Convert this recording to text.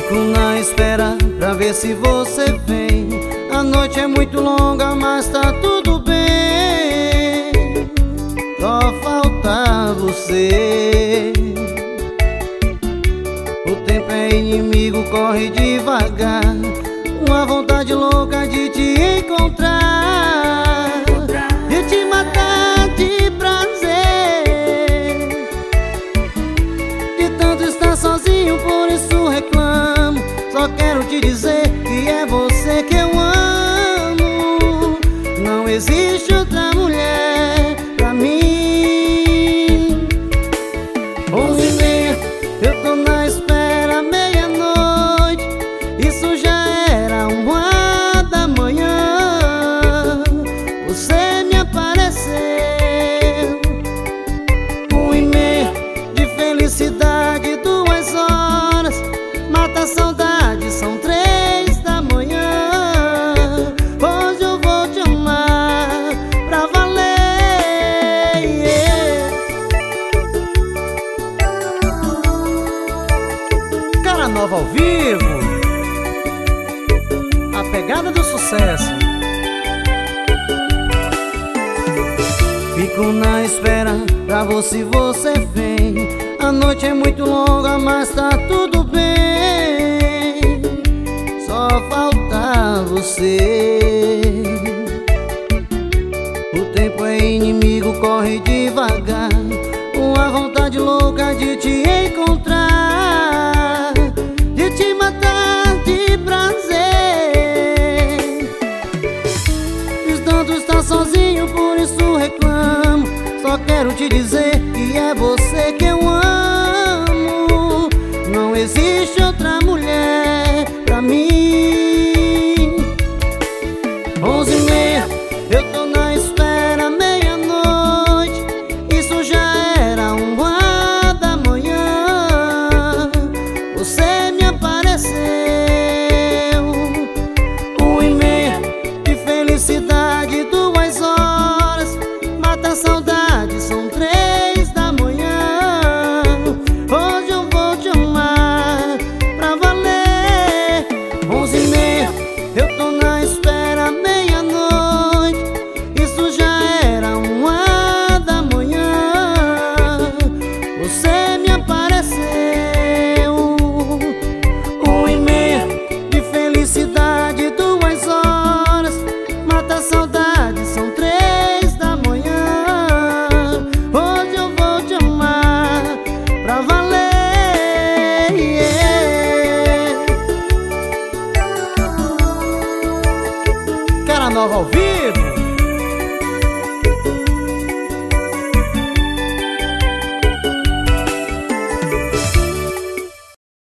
Fico na espera pra ver se você vem. A noite é muito longa, mas tá tudo bem. Só falta você. O tempo é inimigo, corre devagar. Uma vontade louca de te encontrar, de te matar de prazer. De tanto estar sozinho, por isso reclamo. Só quero te dizer que é você que eu amo. Não existe outra mulher pra mim. 11h30, eu tô na espera, meia-noite. Isso já era 1h da manhã. Você me apareceu. 1h30 de felicidade, 2 horas mata a saudade, são 3 da manhã. Hoje eu vou te amar pra valer, yeah. Cara Nova ao vivo, a pegada do sucesso. Fico na espera pra ver se você vem. A noite é muito longa, mas tá tudo bem. Só falta você. O tempo é inimigo, corre devagar. Uma vontade louca de te encontrar, de te matar de prazer. Fiz tanto estar sozinho, por isso reclamo. Só quero te dizer que é você que eu amo. Não existe outra mulher pra mim. 11h30, eu tô na espera, meia-noite. Isso já era 1h da manhã. Você me apareceu. 1h30 de felicidade, 2 horas mata a saudade, são 3 da manhã. Hoje eu vou te amar pra valer. 11h30, eu tô na espera, meia-noite. Isso já era 1h da manhã. Você me apareceu. 1h30 de felicidade, 2 horas mata a saudade, são 3 da manhã. Hoje eu vou te amar pra valer, yeah. Cara Nova ao vivo.